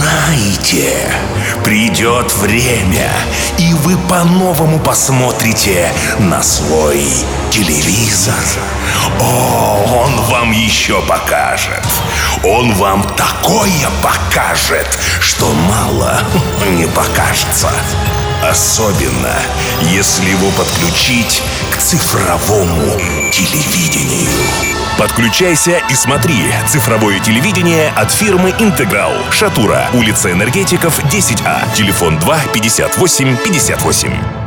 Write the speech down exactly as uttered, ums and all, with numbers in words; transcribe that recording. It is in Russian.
знаете, придет время, и вы по-новому посмотрите на свой телевизор. О, он вам еще покажет. Он вам такое покажет, что мало не покажется. Особенно, если его подключить к цифровому телевидению. Подключайся и смотри цифровое телевидение от фирмы «Интеграл». Шатура, улица Энергетиков, десять А. Телефон два пятьдесят восемь пятьдесят восемь.